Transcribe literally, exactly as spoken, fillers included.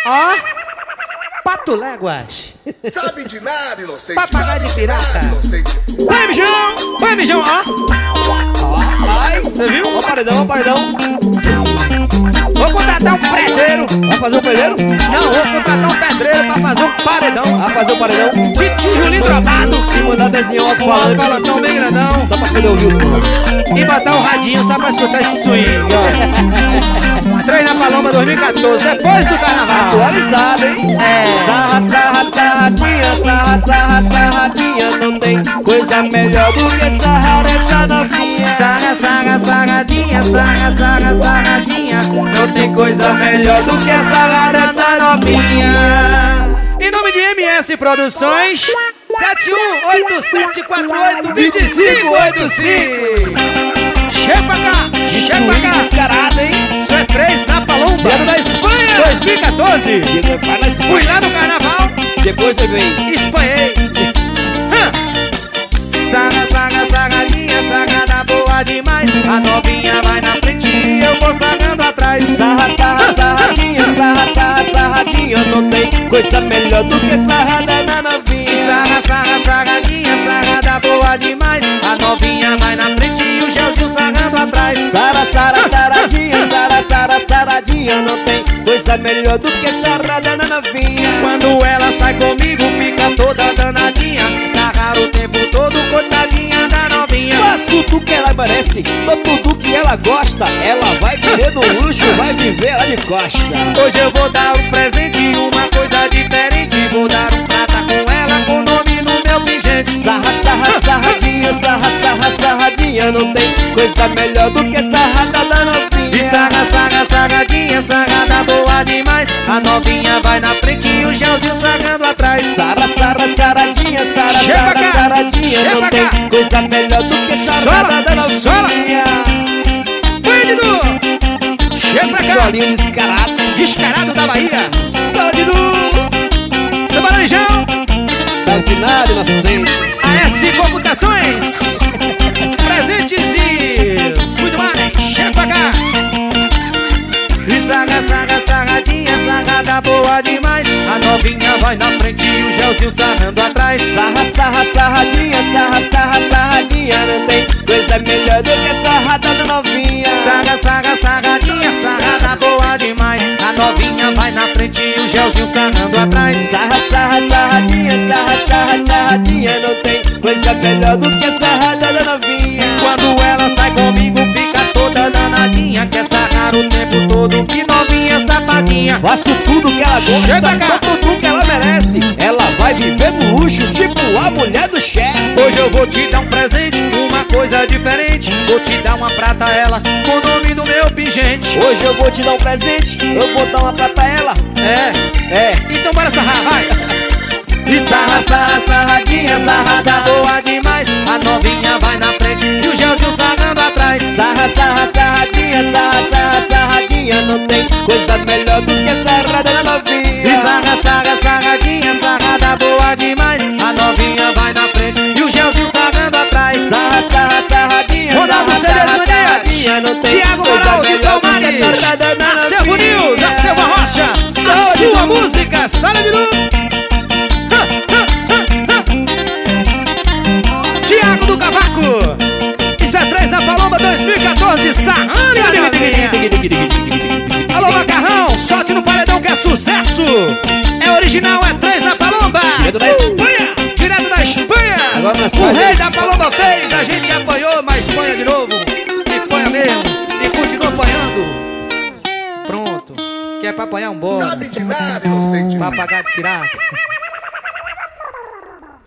Ó, Pato Léguas. Sabe de nada, inocente. Papagaio de pirata. Inocente. Vai, mijão! Vai, mijão, ó! Ó, rapaz. Você viu? Ó, paredão, ó, paredão. Vou contratar um pedreiro. Vai fazer um pedreiro? Não, vou contratar um pedreiro pra fazer um paredão. Vai fazer um paredão? De tijolinho drobado. E mandar desenhar um Com um alto-falante. falantão bem grandão. Só pra poder ouvir o som. E botar um radinho só pra escutar esse swing, ó. Três na Paloma dois mil e quatorze, depois do carnaval. Atualizado, hein? É. Sarra, sarra, sarradinha, sarra, sarra, sarradinha. Não tem coisa melhor do que sarrar essa novinha. Sarra, sarra, sarradinha, sarra, sarra, sarradinha. Não tem coisa melhor do que sarrar essa novinha. Em nome de M S Produções, sete um oito sete quatro oito dois cinco oito cinco. Chega pra cá, chega pra Swing cá. descarado, hein? Isso é três na Paloma Diego da Espanha. dois mil e quatorze. Diego vai na Fui Espanha. lá no carnaval, Depois você vem. espanhei. Hã. Sarra, sarra, sarradinha, sarrada boa demais. A novinha vai na frente e eu vou sarrando atrás. Sarra, sarra, sarradinha, sarra, sarra, sarradinha. Não tem coisa melhor do que sarrada na novinha. Sarra, sarra, sarradinha, sarrada boa demais. A novinha vai na frente e o gelzinho sarrando atrás. Sara, sara, saradinha, sara, sara, saradinha. Não tem coisa melhor do que sarrada na novinha. Quando ela sai comigo fica toda danadinha. Sarrar o tempo todo, coitadinha da novinha. Faço tudo que ela merece, dou tudo que ela gosta. Ela vai viver no luxo, vai viver lá de costa. Hoje eu vou dar um presente, uma coisa diferente. Vou dar um prata com ela, com o nome no meu pingente. Sarra, sarra, sarradinha, sarra, sarra, sarradinha. Não tem coisa melhor do que sarrada da novinha. E sarra, sarra, sarradinha, sarrada boa demais. A novinha vai na frente e o gelzinho sarrando atrás. Sara, sara, saradinha, sara, Chega sara, pra cá, saradinha. chega Não pra tem cá. coisa melhor do que sarrada Sola, da novinha. Põe, Didu! Chega pra cá! Solinho descarado. Descarado da Bahia! Só de du. Seu Laranjão! Sabe de nada, inocente. A S Computações! Presentes e muito mais! Chega pra cá! E sarra, sarra, sarradinha, sarrada boa demais. A novinha vai na frente e o gelzinho sarrando atrás. Sarra, sarra, sarradinha, sarra, sarra, sarradinha. Não tem coisa melhor do que sarrada da novinha. Sarra, sarra, sarradinha, sarrada boa demais. A novinha vai na frente e o gelzinho sarrando atrás. Sarra, sarra, sarradinha, sarra, sarra, sarradinha. Não tem coisa melhor do que sarrada da novinha. Quando ela sai comigo fica toda danadinha. Quer sarrar o tempo todo, que novinha safadinha. Faço tudo que ela gosta, Chega cá. dou tudo que ela merece. Ela vai viver no luxo, tipo a mulher do chefe. Hoje eu vou te dar um presente, uma coisa diferente. Vou te dar uma prata a ela, com o nome do meu pingente. Hoje eu vou te dar um presente, eu vou dar uma prata a ela. É, É. então bora sarrar, vai. E sarra, sarra, sarradinha, sarra, Sarrada sarra. boa demais. A novinha vai na frente e o gelzinho sarrando atrás. Sarra, sarra, sarradinha, sarra, sarra, sarradinha. Não tem coisa melhor do que sarrada na novinha. E sarra, sarra, sarradinha, sarrada boa demais. A novinha vai na frente e o gelzinho sarrando atrás. Sarra, sarra, sarradinha, Ronaldo sarra, Cerezo sarra, sarradinha. Não Manias, tem Thiago coisa Moral, melhor Vitor do que Mares, sarrada na Acervo novinha. News, Acervo Rocha, a Só de sua du. música, Sala de Lu. Thiago do Cavaco. Isso é três da Paloma dois mil e quatorze, sarrando a novinha. Alô, Macarrão, solte no paredão que é sucesso. É original, é três na Paloma. Direto da Espanha. Direto da Espanha. Agora nós O faz rei isso. da Paloma fez, a gente apanhou, mas apanha de novo. E apanha mesmo, e continua apanhando. Pronto, que é pra apanhar um bolo. Sabe de nada, inocente. Papagaio de pirata.